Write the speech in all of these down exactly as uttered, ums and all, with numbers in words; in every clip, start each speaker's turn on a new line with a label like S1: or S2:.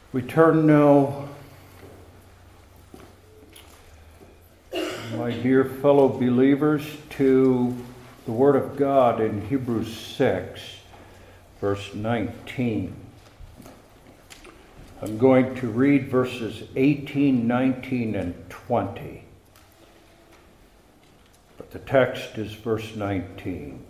S1: We turn now, my dear fellow believers, to the Word of God in Hebrews six, verse nineteen. I'm going to read verses eighteen, nineteen, and twenty. But the text is verse nineteen.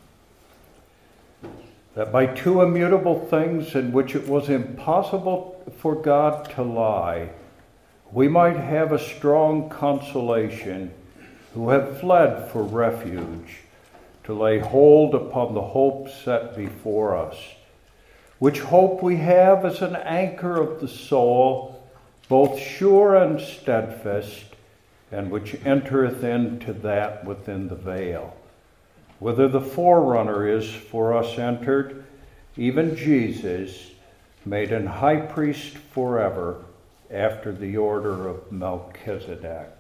S1: That by two immutable things in which it was impossible for God to lie, we might have a strong consolation who have fled for refuge, to lay hold upon the hope set before us, which hope we have as an anchor of the soul, both sure and steadfast, and which entereth into that within the veil, whither the forerunner is for us entered, even Jesus, made an high priest forever, after the order of Melchizedek.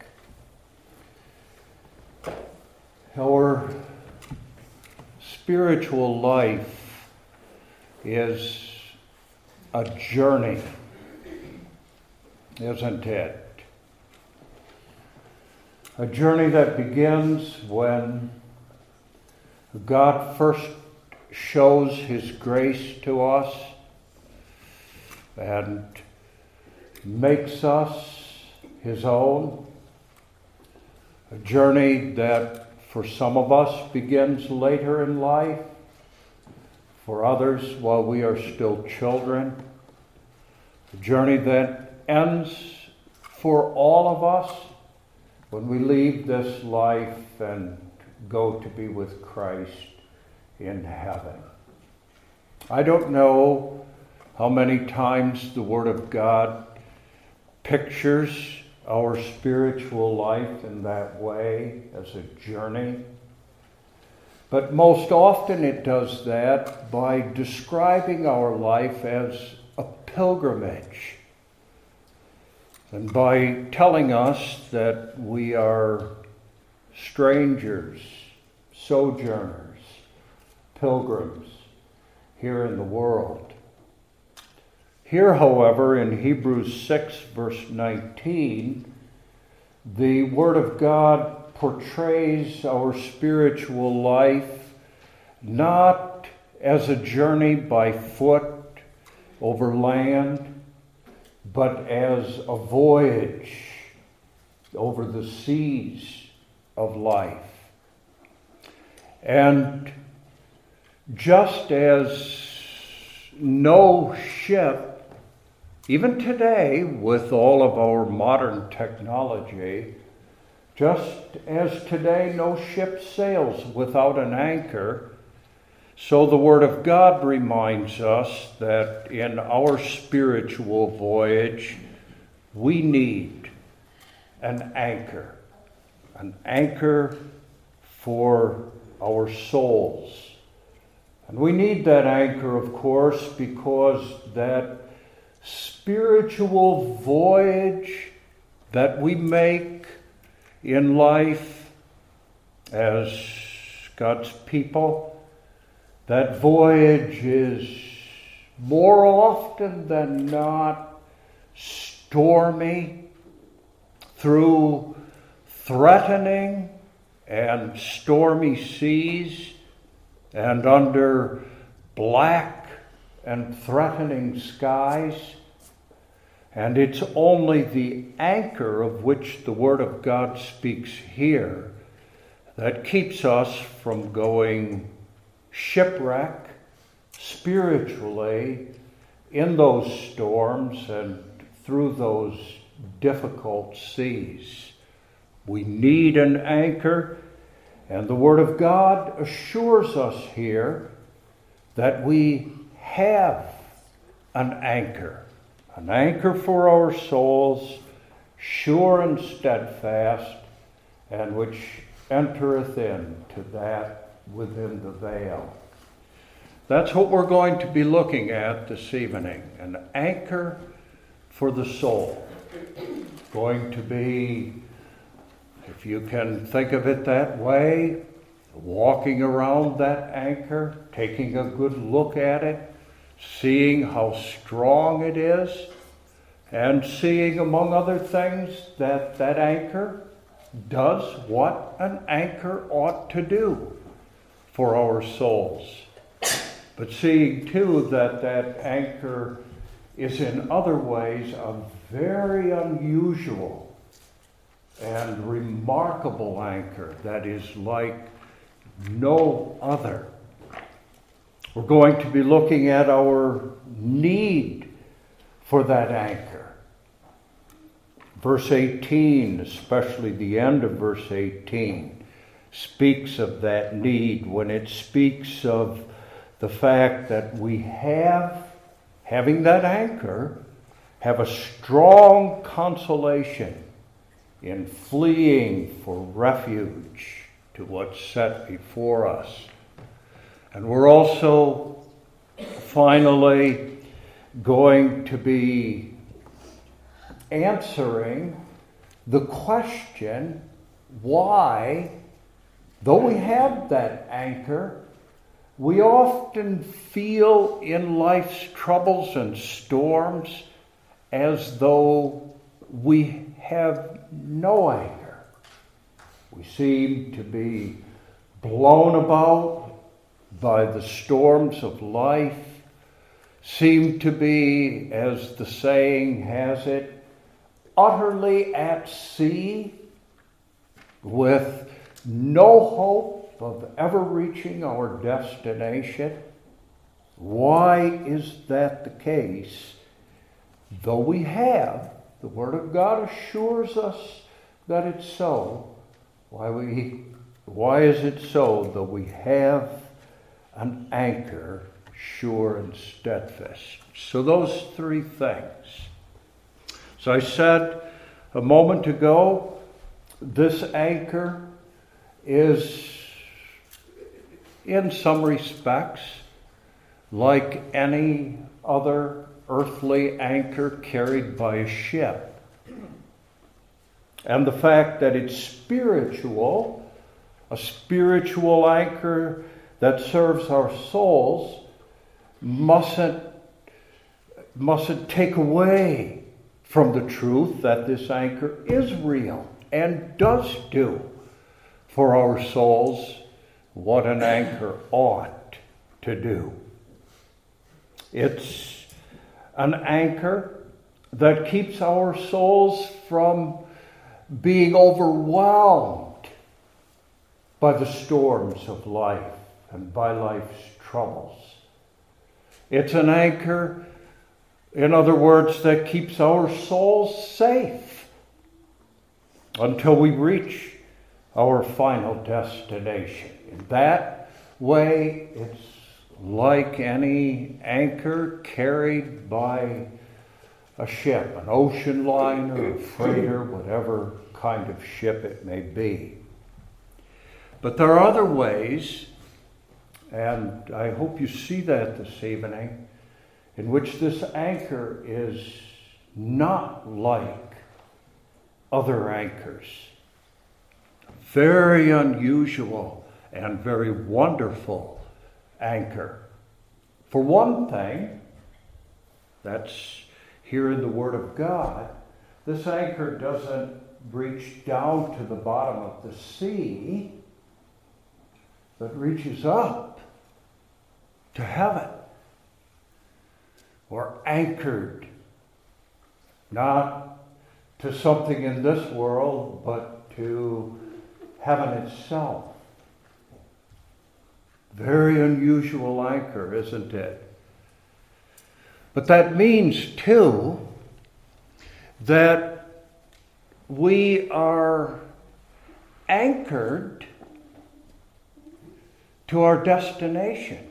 S1: Our spiritual life is a journey, isn't it? A journey that begins when God first shows His grace to us and makes us His own. A journey that for some of us begins later in life, for others while we are still children. A journey that ends for all of us when we leave this life and go to be with Christ in heaven. I don't know how many times the Word of God pictures our spiritual life in that way, as a journey. But most often it does that by describing our life as a pilgrimage, and by telling us that we are strangers, sojourners, pilgrims here in the world. Here, however, in Hebrews six, verse nineteen, the Word of God portrays our spiritual life not as a journey by foot over land, but as a voyage over the seas of life. And just as no ship, even today with all of our modern technology, just as today no ship sails without an anchor, so the Word of God reminds us that in our spiritual voyage, we need an anchor. An anchor for our souls. And we need that anchor, of course, because that spiritual voyage that we make in life as God's people, that voyage is more often than not stormy, through threatening and stormy seas, and under black and threatening skies. And it's only the anchor of which the Word of God speaks here that keeps us from going shipwreck spiritually in those storms and through those difficult seas. We need an anchor, and the Word of God assures us here that we have an anchor, an anchor for our souls, sure and steadfast, and which entereth into that within the veil. That's what we're going to be looking at this evening, an anchor for the soul. Going to be, if you can think of it that way, walking around that anchor, taking a good look at it, seeing how strong it is, and seeing, among other things, that that anchor does what an anchor ought to do for our souls. But seeing, too, that that anchor is in other ways a very unusual and remarkable anchor that is like no other. We're going to be looking at our need for that anchor. Verse eighteen, especially the end of verse eighteen, speaks of that need when it speaks of the fact that we have, having that anchor, have a strong consolation in fleeing for refuge to what's set before us. And we're also finally going to be answering the question why, though we have that anchor, we often feel in life's troubles and storms as though we have no anchor. We seem to be blown about by the storms of life, seem to be, as the saying has it, utterly at sea, with no hope of ever reaching our destination. Why is that the case? Though we have, the Word of God assures us that it's so. Why we, why is it so? Though we have an anchor sure and steadfast. So those three things. So I said a moment ago, this anchor is, in some respects, like any other earthly anchor carried by a ship. And the fact that it's spiritual, a spiritual anchor that serves our souls, mustn't, mustn't take away from the truth that this anchor is real and does do for our souls what an anchor ought to do. It's an anchor that keeps our souls from being overwhelmed by the storms of life and by life's troubles. It's an anchor, in other words, that keeps our souls safe until we reach our final destination. In that way, it's like any anchor carried by a ship, an ocean liner, a freighter, whatever kind of ship it may be. But there are other ways, and I hope you see that this evening, in which this anchor is not like other anchors. Very unusual and very wonderful anchor. For one thing, that's here in the Word of God, this anchor doesn't reach down to the bottom of the sea, but reaches up to heaven. We're anchored not to something in this world, but to heaven itself. Very unusual anchor, isn't it? But that means, too, that we are anchored to our destination.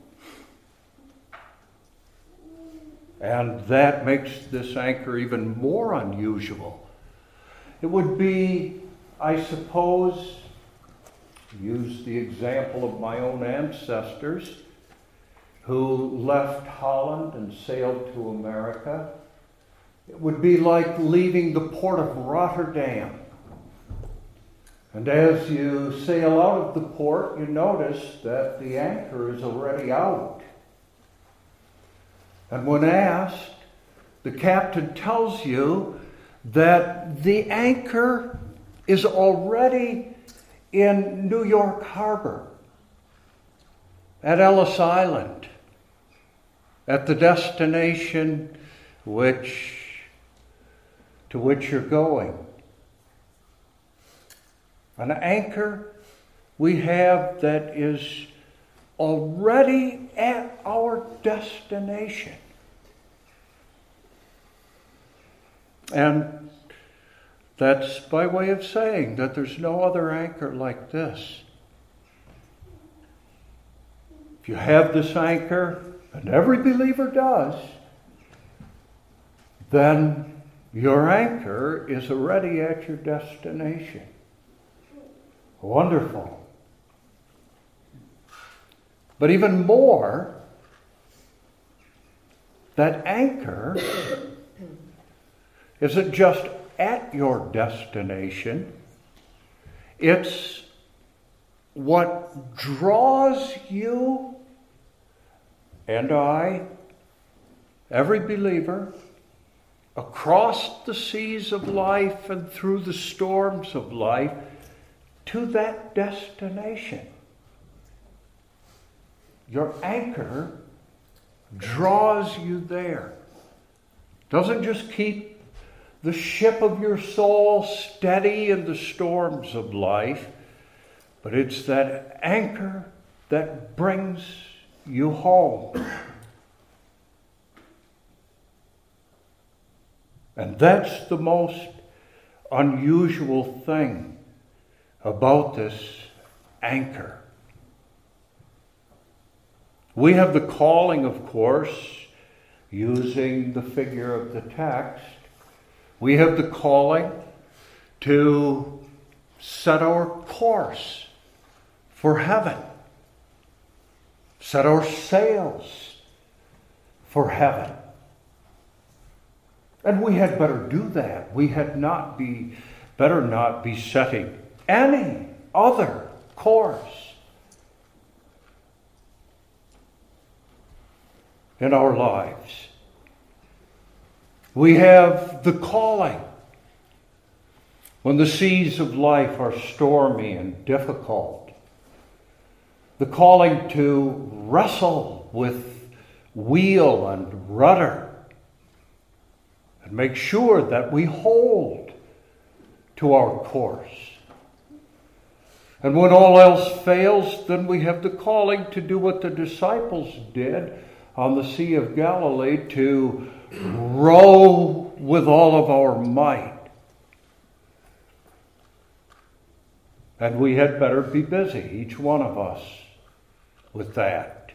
S1: And that makes this anchor even more unusual. It would be, I suppose, use the example of my own ancestors who left Holland and sailed to America. It would be like leaving the port of Rotterdam. And as you sail out of the port, you notice that the anchor is already out. And when asked, the captain tells you that the anchor is already in New York Harbor, at Ellis Island, at the destination which to which you're going. An anchor we have that is already at our destination. And that's by way of saying that there's no other anchor like this. If you have this anchor, and every believer does, then your anchor is already at your destination. Wonderful. But even more, that anchor isn't just at your destination. It's what draws you and I, every believer, across the seas of life and through the storms of life to that destination. Your anchor draws you there. Doesn't just keep the ship of your soul steady in the storms of life, but it's that anchor that brings you home. And that's the most unusual thing about this anchor. We have the calling, of course, using the figure of the text, we have the calling to set our course for heaven, set our sails for heaven. And we had better do that. We had not be better not be setting any other course in our lives. We have the calling when the seas of life are stormy and difficult, the calling to wrestle with wheel and rudder and make sure that we hold to our course. And when all else fails, then we have the calling to do what the disciples did on the Sea of Galilee, to row with all of our might. And we had better be busy, each one of us, with that.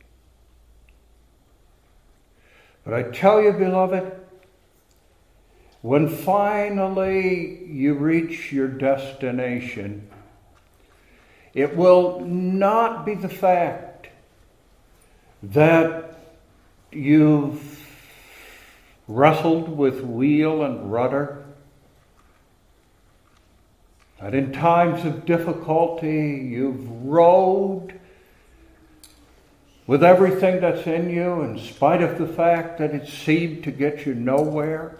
S1: But I tell you, beloved, when finally you reach your destination, it will not be the fact that you've wrestled with wheel and rudder, that in times of difficulty you've rowed with everything that's in you in spite of the fact that it seemed to get you nowhere.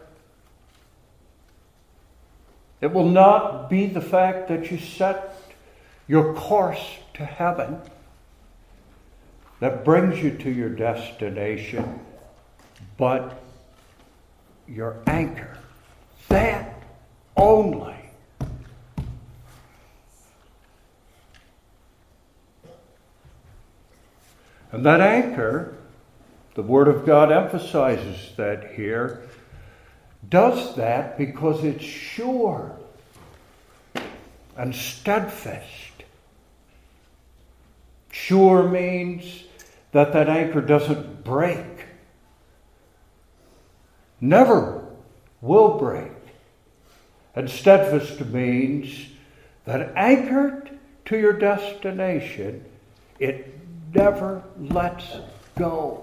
S1: It will not be the fact that you set your course to heaven that brings you to your destination, but your anchor, that only. And that anchor, the Word of God emphasizes that here, does that because it's sure and steadfast. Sure means that that anchor doesn't break. Never will break. And steadfast means that anchored to your destination, it never lets go.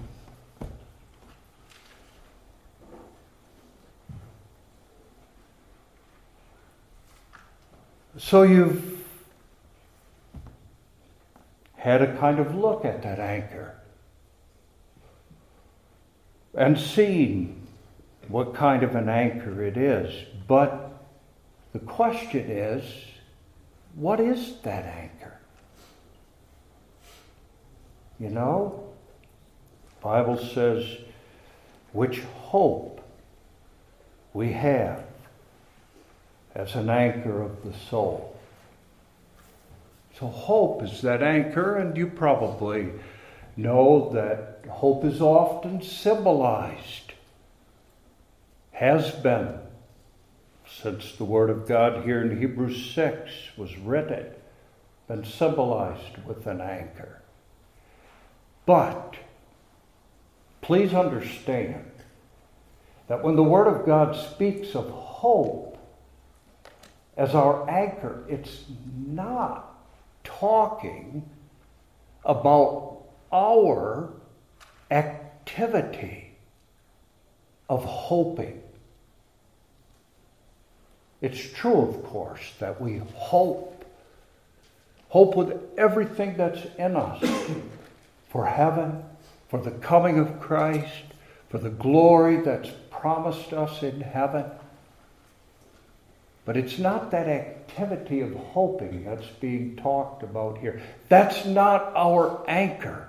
S1: So you've had a kind of look at that anchor and seen what kind of an anchor it is. But the question is, what is that anchor? You know, the Bible says, which hope we have as an anchor of the soul. So hope is that anchor, and you probably know that hope is often symbolized, has been, since the Word of God here in Hebrews six was written, been symbolized with an anchor. But please understand that when the Word of God speaks of hope as our anchor, it's not talking about our activity of hoping. It's true, of course, that we hope, hope with everything that's in us for heaven, for the coming of Christ, for the glory that's promised us in heaven. But it's not that activity of hoping that's being talked about here. That's not our anchor.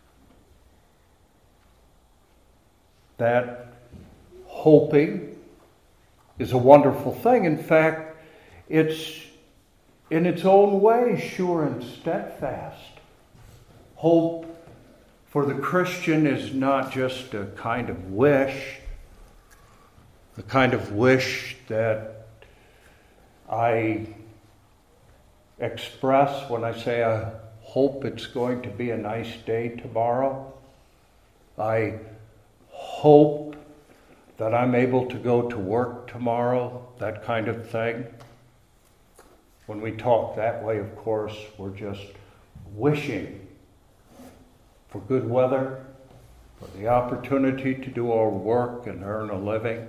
S1: That hoping is a wonderful thing. In fact, it's in its own way sure and steadfast. Hope for the Christian is not just a kind of wish, the kind of wish that I express when I say I hope it's going to be a nice day tomorrow. I hope that I'm able to go to work tomorrow, that kind of thing. When we talk that way, of course, we're just wishing for good weather, for the opportunity to do our work and earn a living.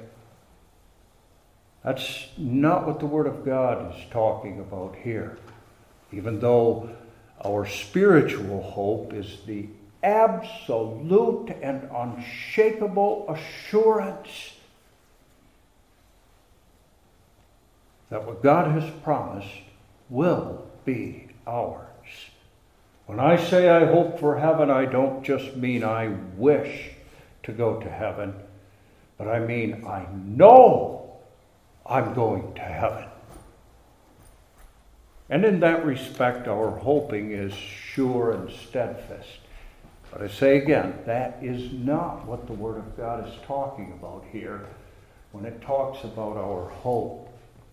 S1: That's not what the Word of God is talking about here. Even though our spiritual hope is the absolute and unshakable assurance that what God has promised will be ours. When I say I hope for heaven, I don't just mean I wish to go to heaven, but I mean I know I'm going to heaven. And in that respect, our hoping is sure and steadfast. But I say again, that is not what the Word of God is talking about here when it talks about our hope.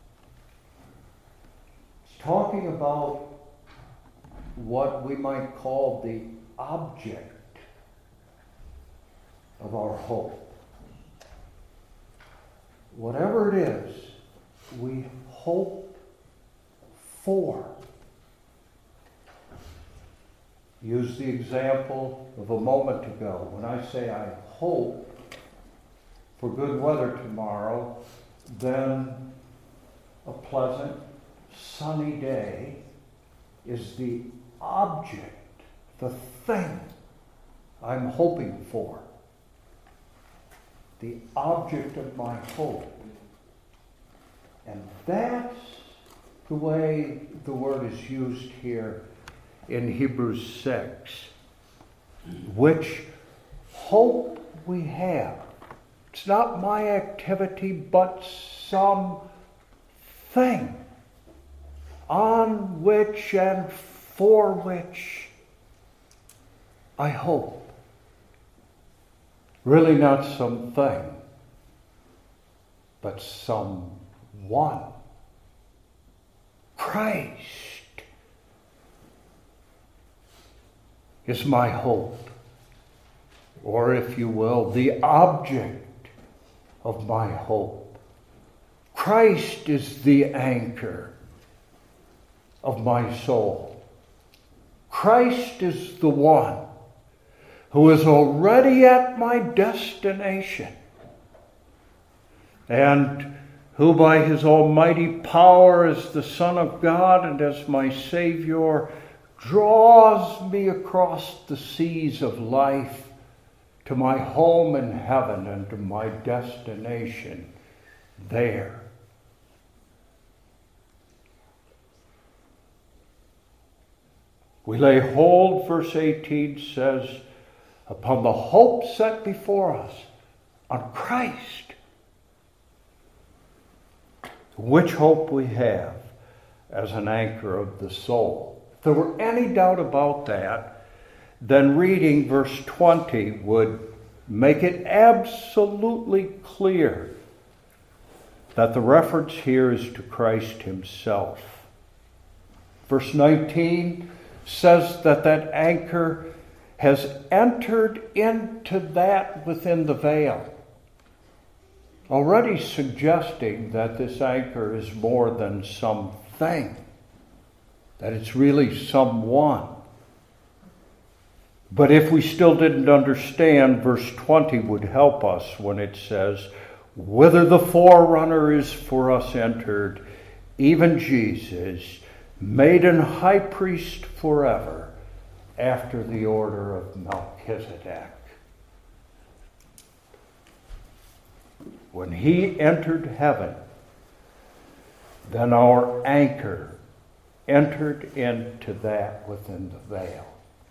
S1: It's talking about what we might call the object of our hope. Whatever it is, we hope for. Use the example of a moment ago. When I say I hope for good weather tomorrow, then a pleasant, sunny day is the object, the thing I'm hoping for. The object of my hope. And that's the way the word is used here in Hebrews six. Which hope we have. It's not my activity, but some thing on which and for which I hope. Really not something, but someone. Christ is my hope, or if you will, the object of my hope. Christ is the anchor of my soul. Christ is the one who is already at my destination, and who by his almighty power as the Son of God and as my Savior draws me across the seas of life to my home in heaven and to my destination there. We lay hold, verse eighteen says, upon the hope set before us, on Christ. Which hope we have as an anchor of the soul. If there were any doubt about that, then reading verse twenty would make it absolutely clear that the reference here is to Christ himself. Verse nineteen says that that anchor has entered into that within the veil, already suggesting that this anchor is more than something, that it's really someone. But if we still didn't understand, verse twenty would help us when it says, whither the forerunner is for us entered, even Jesus, made an high priest forever, after the order of Melchizedek. When he entered heaven, then our anchor entered into that within the veil.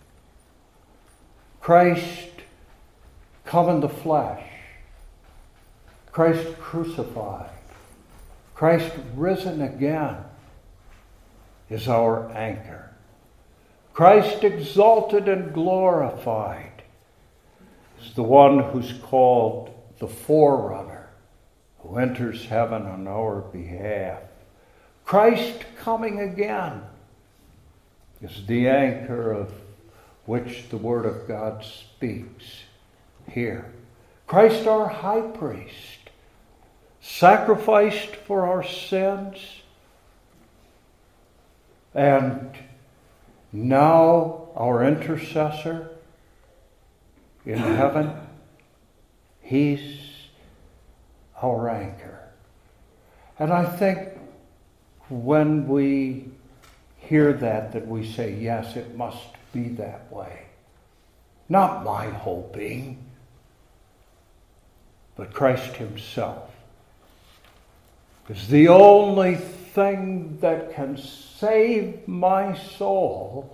S1: Christ come in the flesh, Christ crucified, Christ risen again is our anchor. Christ exalted and glorified is the one who's called the forerunner, who enters heaven on our behalf. Christ coming again is the anchor of which the Word of God speaks here. Christ our high priest, sacrificed for our sins, and now our intercessor in heaven, he's our anchor. And I think when we hear that, that we say, yes, it must be that way. Not my hoping, but Christ himself is the only thing that can save my soul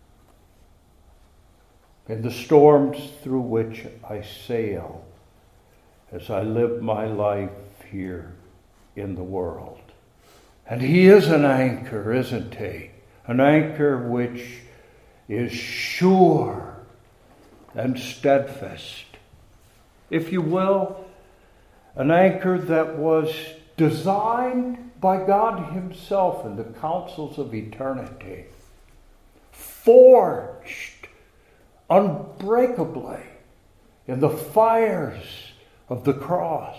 S1: in the storms through which I sail as I live my life here in the world. And he is an anchor, isn't he? An anchor which is sure and steadfast. If you will, an anchor that was designed by God himself in the councils of eternity, forged unbreakably in the fires of the cross,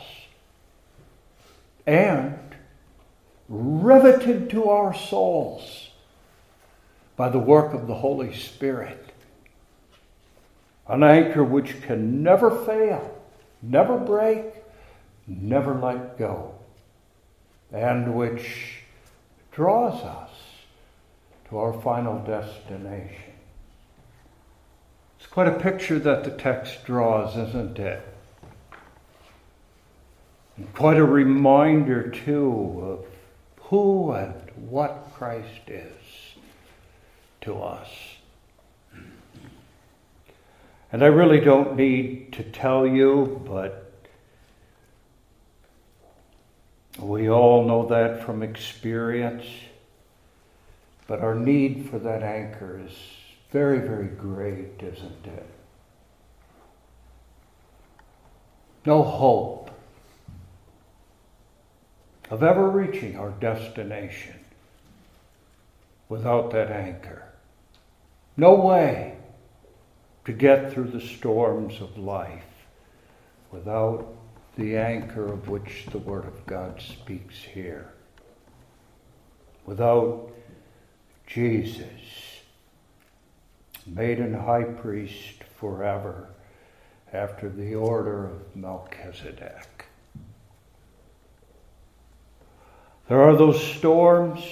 S1: and riveted to our souls by the work of the Holy Spirit. An anchor which can never fail, never break, never let go, and which draws us to our final destination. It's quite a picture that the text draws, isn't it? And quite a reminder, too, of who and what Christ is to us. And I really don't need to tell you, but we all know that from experience. But our need for that anchor is very, very great, isn't it? No hope of ever reaching our destination without that anchor. No way to get through the storms of life without the anchor of which the Word of God speaks here. Without Jesus, made an high priest forever after the order of Melchizedek. There are those storms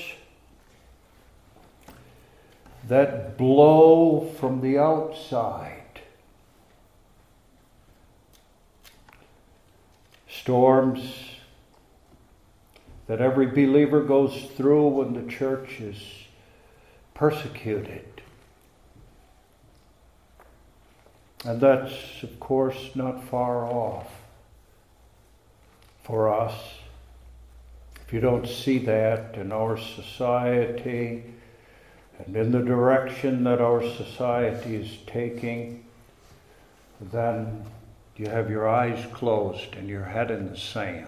S1: that blow from the outside storms that every believer goes through when the church is persecuted. And that's, of course, not far off for us. If you don't see that in our society and in the direction that our society is taking, then you have your eyes closed and your head in the sand.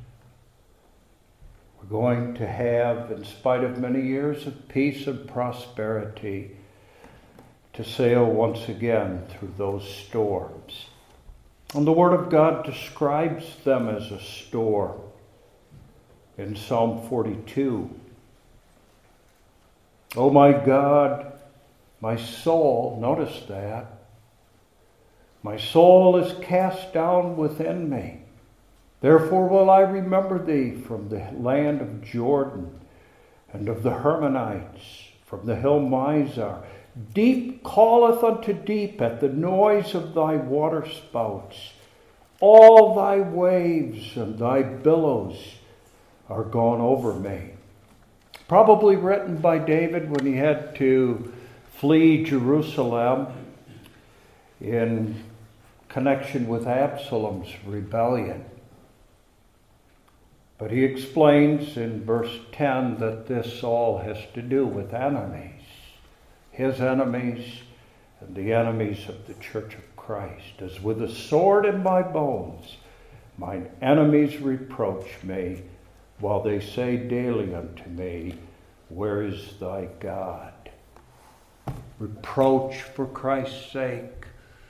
S1: We're going to have, in spite of many years of peace and prosperity, to sail once again through those storms. And the Word of God describes them as a storm in Psalm forty-two. Oh my God, my soul, notice that, my soul is cast down within me. Therefore will I remember thee from the land of Jordan and of the Hermonites, from the hill Mizar. Deep calleth unto deep at the noise of thy waterspouts. All thy waves and thy billows are gone over me. Probably written by David when he had to flee Jerusalem in connection with Absalom's rebellion. But he explains in verse ten that this all has to do with enemies. His enemies and the enemies of the Church of Christ. As with a sword in my bones, mine enemies reproach me, while they say daily unto me, where is thy God? Reproach for Christ's sake.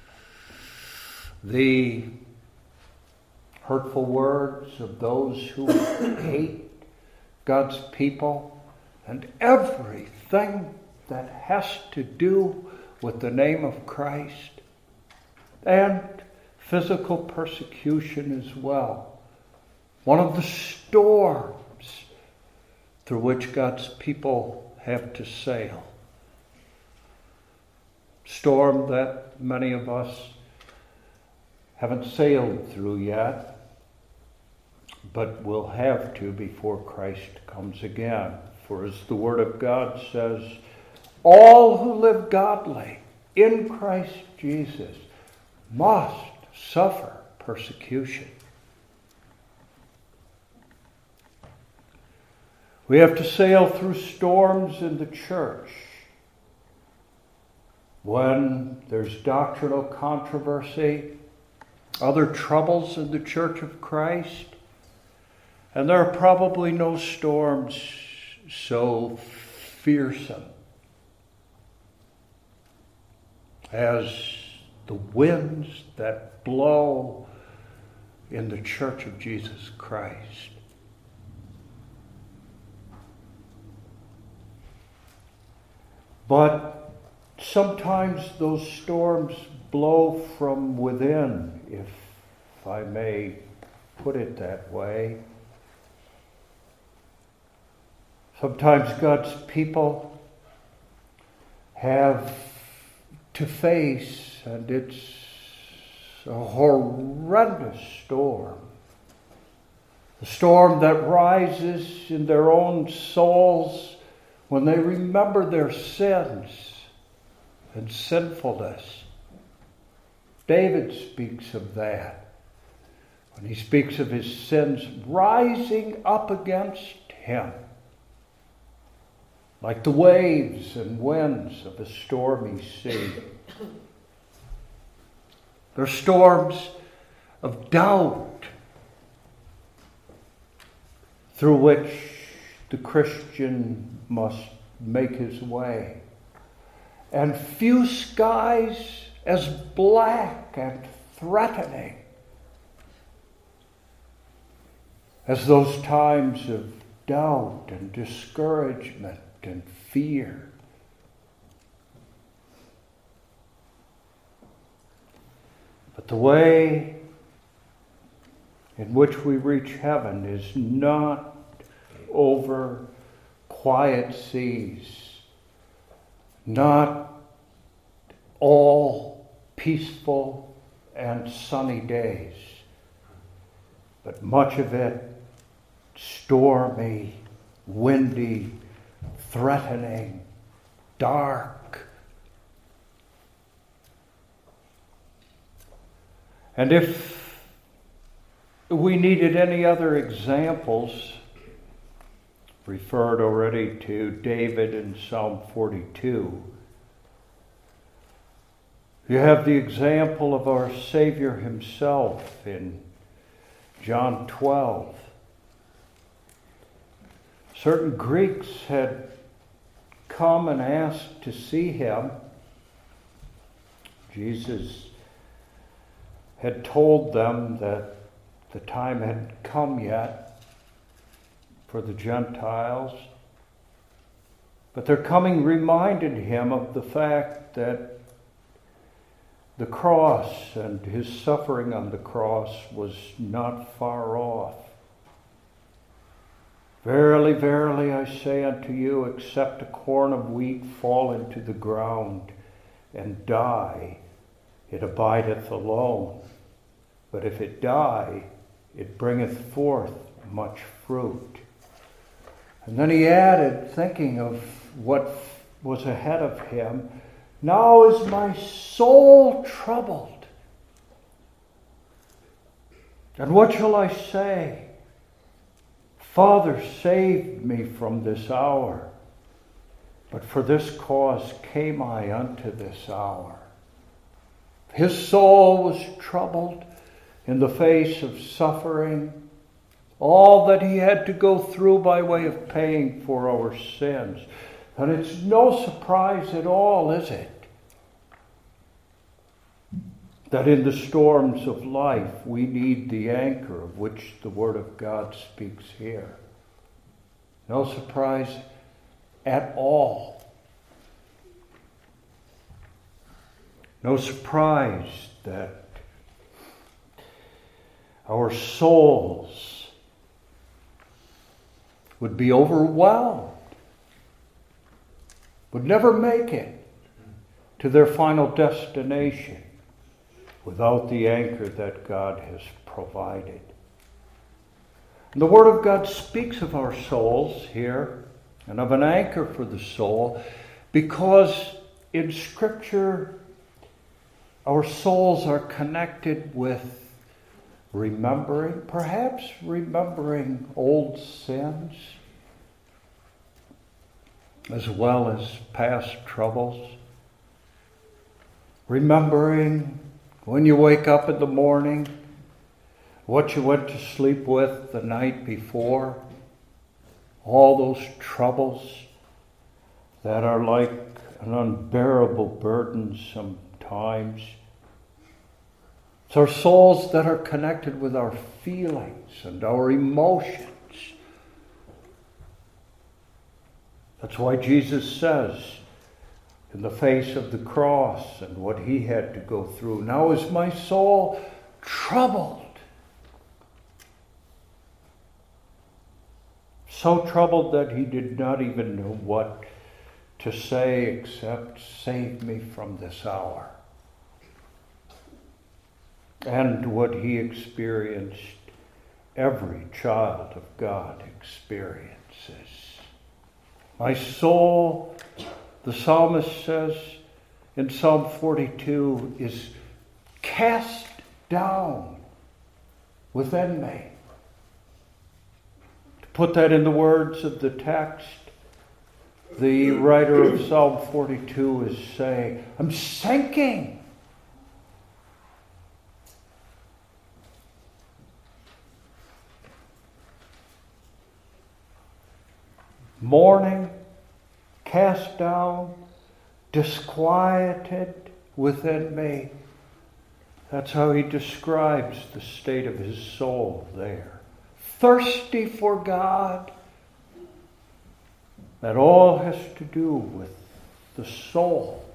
S1: The hurtful words of those who hate God's people, and everything that has to do with the name of Christ, and physical persecution as well. One of the storms through which God's people have to sail. Storm that many of us haven't sailed through yet, but will have to before Christ comes again. For as the Word of God says, all who live godly in Christ Jesus must suffer persecution. We have to sail through storms in the church when there's doctrinal controversy, other troubles in the Church of Christ, and there are probably no storms so fearsome as the winds that blow in the Church of Jesus Christ. But sometimes those storms blow from within, if I may put it that way. Sometimes God's people have to face, and it's a horrendous storm. A storm that rises in their own souls when they remember their sins and sinfulness. David speaks of that when he speaks of his sins rising up against him like the waves and winds of a stormy sea. They're storms of doubt through which the Christian must make his way. And few skies as black and threatening as those times of doubt and discouragement and fear. But the way in which we reach heaven is not over quiet seas, not all peaceful and sunny days, but much of it stormy, windy, threatening, dark. And if we needed any other examples, referred already to David in Psalm forty-two, you have the example of our Savior himself in John twelve. Certain Greeks had come and asked to see him. Jesus had told them that the time hadn't come yet for the Gentiles. But their coming reminded him of the fact that the cross and his suffering on the cross was not far off. Verily, verily, I say unto you, except a corn of wheat fall into the ground and die, it abideth alone. But if it die, it bringeth forth much fruit. And then he added, thinking of what was ahead of him, now is my soul troubled. And what shall I say? Father, save me from this hour. But for this cause came I unto this hour. His soul was troubled in the face of suffering, all that he had to go through by way of paying for our sins. And it's no surprise at all, is it, that in the storms of life we need the anchor of which the Word of God speaks here. No surprise at all. No surprise that our souls would be overwhelmed, would never make it to their final destination without the anchor that God has provided. And the Word of God speaks of our souls here and of an anchor for the soul because in Scripture our souls are connected with remembering, perhaps remembering old sins as well as past troubles. Remembering when you wake up in the morning, what you went to sleep with the night before, all those troubles that are like an unbearable burden sometimes. It's our souls that are connected with our feelings and our emotions. That's why Jesus says, in the face of the cross and what he had to go through, now is my soul troubled. So troubled that he did not even know what to say except, save me from this hour. And what he experienced, every child of God experiences. My soul, the psalmist says in Psalm forty-two, is cast down within me. To put that in the words of the text, the writer of Psalm forty-two is saying, I'm sinking. Mourning, cast down, disquieted within me. That's how he describes the state of his soul there. Thirsty for God. That all has to do with the soul.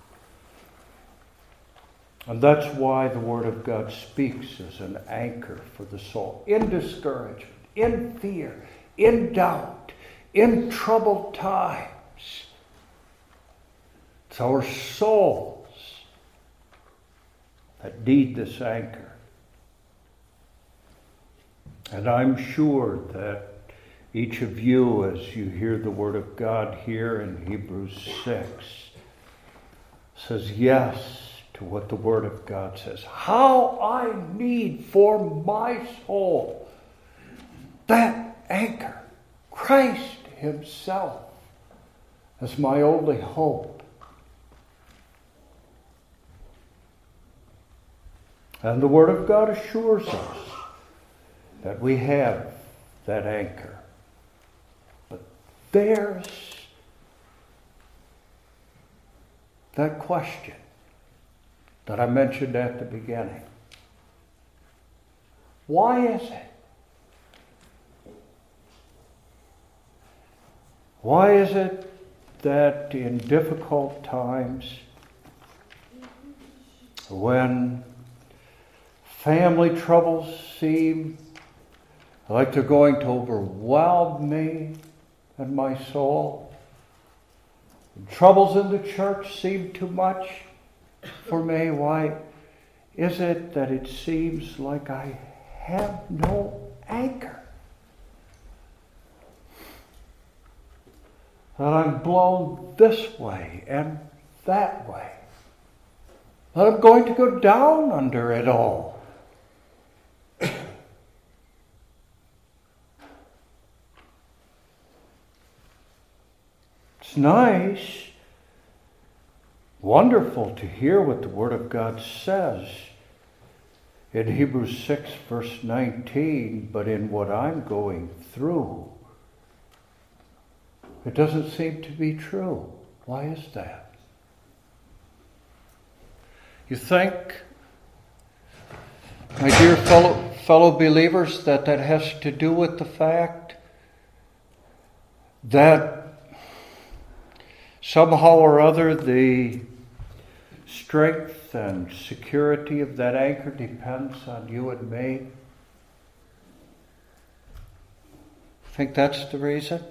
S1: And that's why the Word of God speaks as an anchor for the soul. In discouragement, in fear, in doubt, in troubled times. It's our souls that need this anchor. And I'm sure that each of you, as you hear the Word of God here in Hebrews six, says yes to what the Word of God says. How I need for my soul that anchor, Christ Himself, as my only hope. And the Word of God assures us that we have that anchor. But there's that question that I mentioned at the beginning. Why is it? Why is it that in difficult times, when family troubles seem like they're going to overwhelm me and my soul, troubles in the church seem too much for me, why is it that it seems like I have no anchor? That I'm blown this way and that way. That I'm going to go down under it all. It's nice, wonderful to hear what the Word of God says in Hebrews six verse nineteen, but in what I'm going through, it doesn't seem to be true. Why is that? You think, my dear fellow, fellow believers, that that has to do with the fact that somehow or other the strength and security of that anchor depends on you and me? Think that's the reason?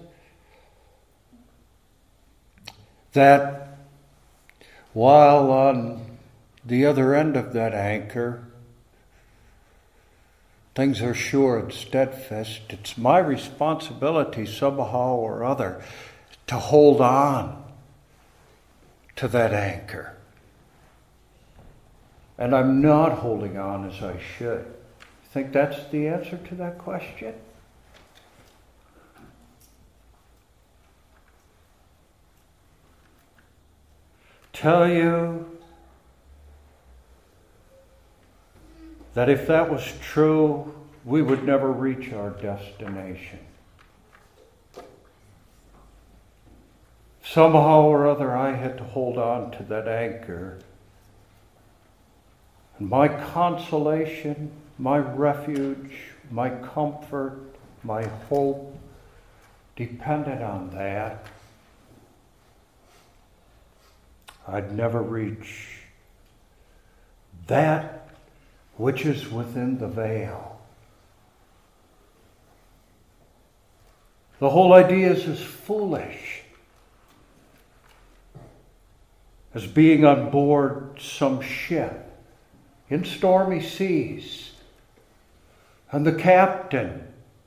S1: That while on the other end of that anchor things are sure and steadfast, it's my responsibility somehow or other to hold on to that anchor. And I'm not holding on as I should. You think that's the answer to that question? Tell you that if that was true, we would never reach our destination. Somehow or other, I had to hold on to that anchor. And my consolation, my refuge, my comfort, my hope depended on that. I'd never reach that which is within the veil. The whole idea is as foolish as being on board some ship in stormy seas, and the captain,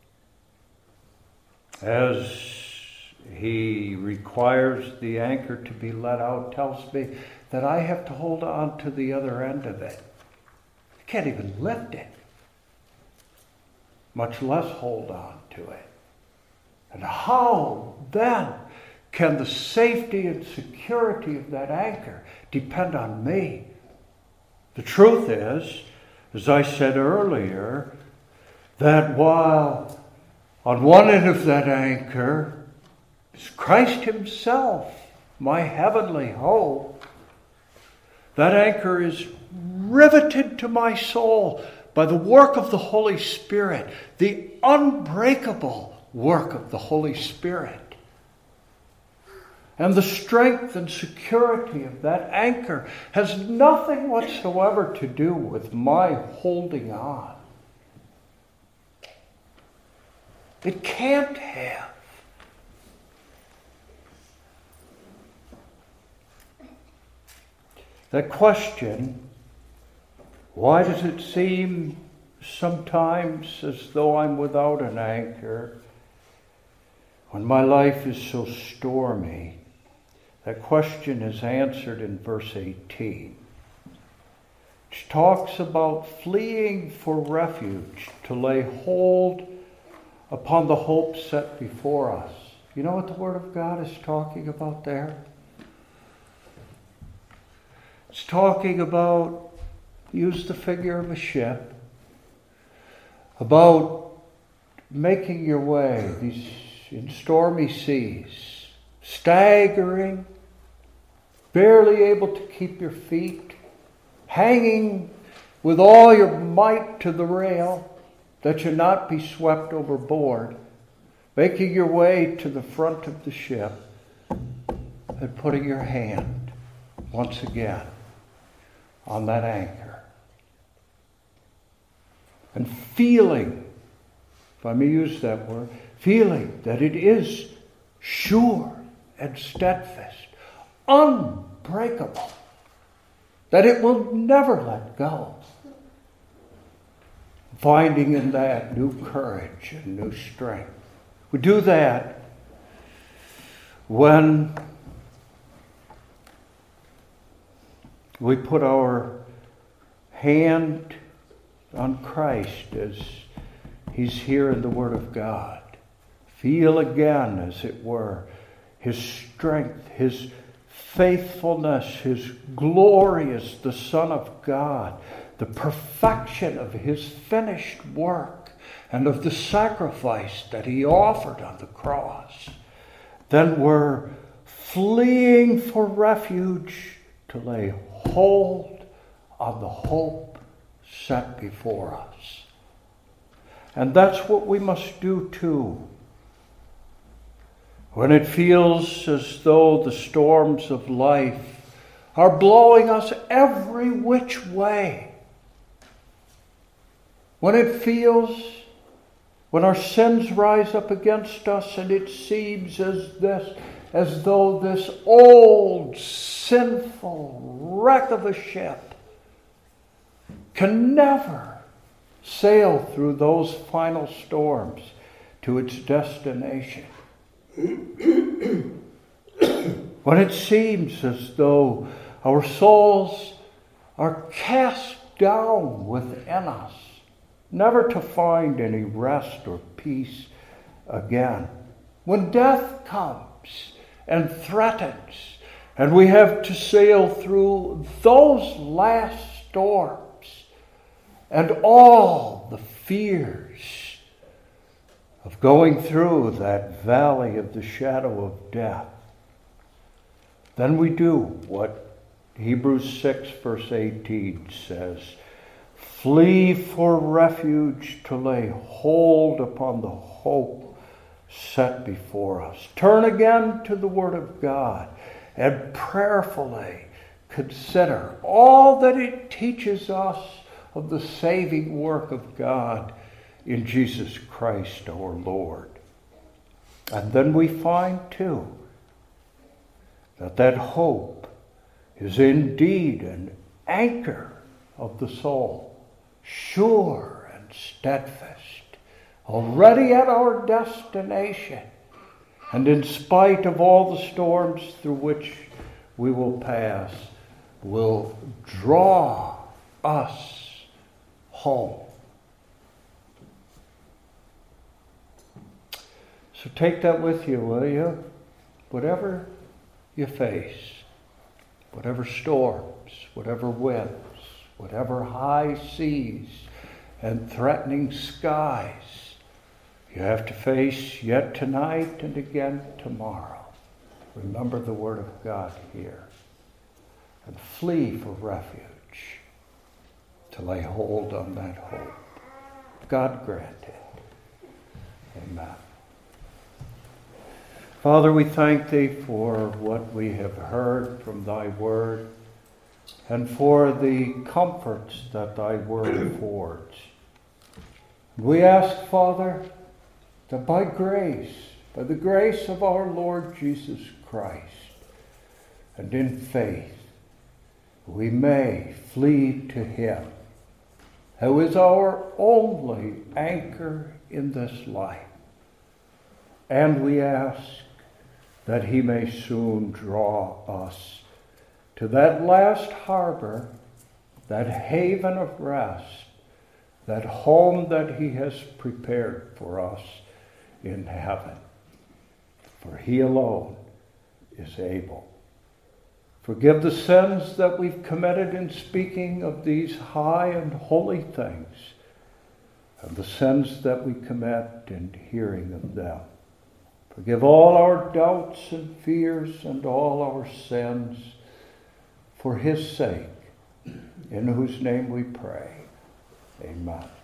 S1: as he requires the anchor to be let out, tells me that I have to hold on to the other end of it. I can't even lift it, much less hold on to it. And how then can the safety and security of that anchor depend on me? The truth is, as I said earlier, that while on one end of that anchor is Christ Himself, my heavenly hope, that anchor is riveted to my soul by the work of the Holy Spirit, the unbreakable work of the Holy Spirit. And the strength and security of that anchor has nothing whatsoever to do with my holding on. It can't have. That question, why does it seem sometimes as though I'm without an anchor, when my life is so stormy, that question is answered in verse eighteen, which talks about fleeing for refuge to lay hold upon the hope set before us. You know what the Word of God is talking about there? It's talking about, use the figure of a ship, about making your way these in stormy seas, staggering, barely able to keep your feet, hanging with all your might to the rail, that you not be swept overboard, making your way to the front of the ship, and putting your hand once again on that anchor. And feeling, if I may use that word, feeling that it is sure and steadfast, unbreakable, that it will never let go. Finding in that new courage and new strength. We do that when we put our hand on Christ as He's here in the Word of God. Feel again, as it were, His strength, His faithfulness, His glory as the Son of God, the perfection of His finished work and of the sacrifice that He offered on the cross. Then we're fleeing for refuge to lay hold on the hope set before us. And that's what we must do too. When it feels as though the storms of life are blowing us every which way. When it feels, when our sins rise up against us and it seems as this, as though this old, sinful wreck of a ship can never sail through those final storms to its destination. When it seems as though our souls are cast down within us, never to find any rest or peace again. When death comes and threatens, and we have to sail through those last storms and all the fears of going through that valley of the shadow of death, then we do what Hebrews six verse eighteen says. Flee for refuge to lay hold upon the hope set before us. Turn again to the Word of God and prayerfully consider all that it teaches us of the saving work of God in Jesus Christ our Lord. And then we find too that that hope is indeed an anchor of the soul, sure and steadfast, already at our destination, and in spite of all the storms through which we will pass, will draw us home. So take that with you, will you? Whatever you face, whatever storms, whatever winds, whatever high seas and threatening skies you have to face yet tonight and again tomorrow, remember the Word of God here and flee for refuge to lay hold on that hope. God grant it. Amen. Father, we thank Thee for what we have heard from Thy Word and for the comforts that Thy Word affords. We ask, Father, that by grace, by the grace of our Lord Jesus Christ, and in faith, we may flee to Him who is our only anchor in this life. And we ask that he may soon draw us to that last harbor, that haven of rest, that home that he has prepared for us in heaven. For he alone is able. Forgive the sins that we've committed in speaking of these high and holy things, and the sins that we commit in hearing of them. Forgive all our doubts and fears and all our sins, for his sake, in whose name we pray. Amen.